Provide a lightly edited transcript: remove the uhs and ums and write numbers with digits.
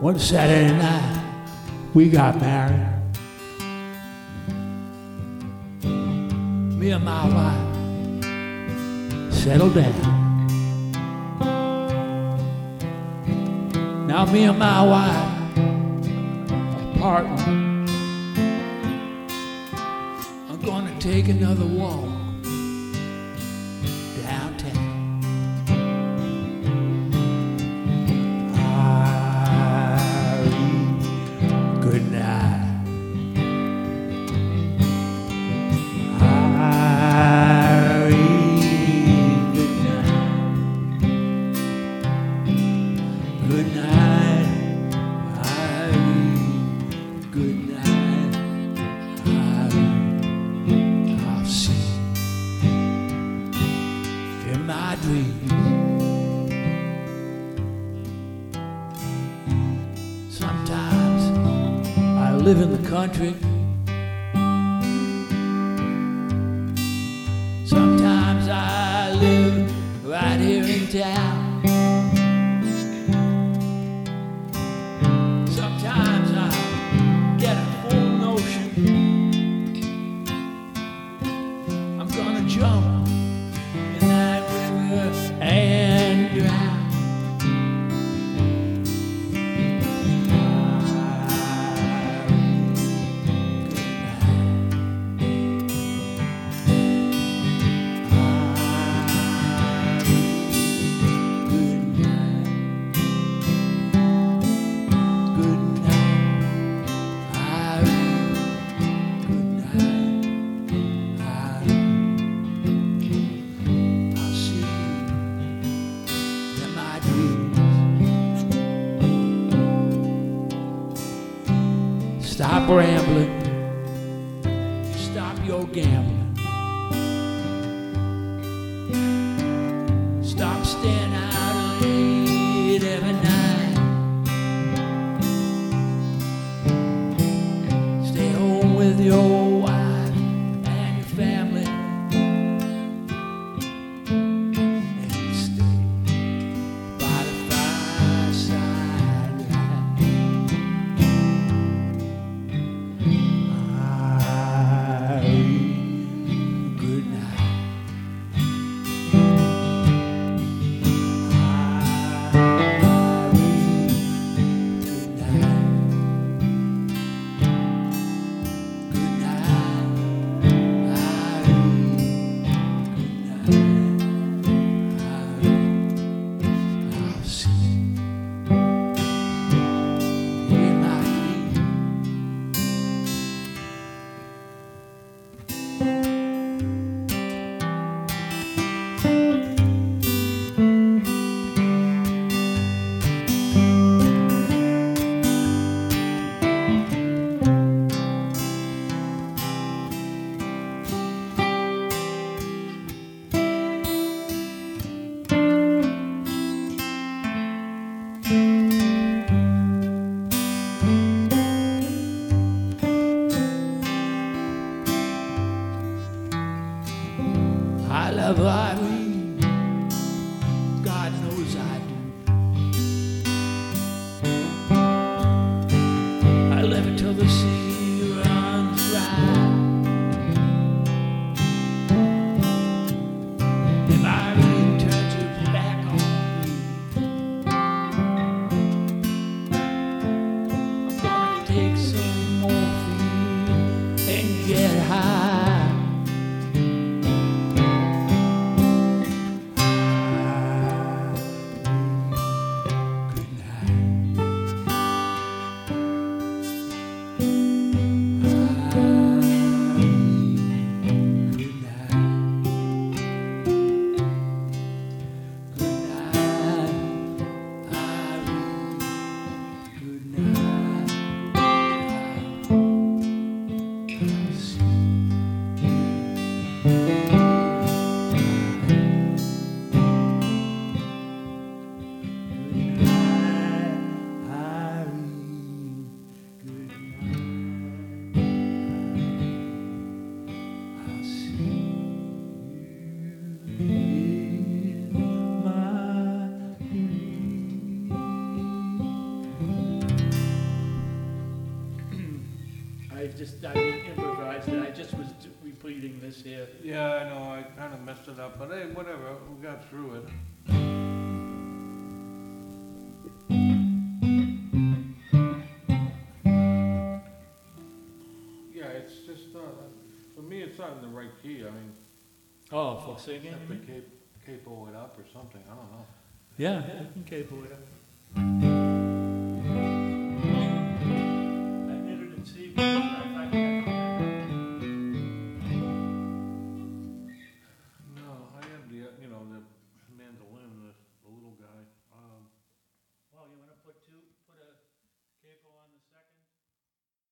One Saturday night, we got married. Me and my wife settled down. Now me and my wife are partners. I'm gonna take another walk downtown. Good night. Good night, Irene. Good night, Irene. I'll see in my dreams. Sometimes I live in the country. Sometimes I live right here in town. Sometimes I get a full notion I'm gonna jump in that river and drown. Stop rambling. Stop your gambling. Stop staying out late every night. Stay home with your wife and your family. And stay by the fireside light. completing this here. Yeah, I know, I kinda messed it up, but hey, whatever, we got through it. Yeah, it's just not, for me, it's not in the right key, I mean, Oh, for singing? have to capo it up or something, I don't know. Yeah, you can capo it up.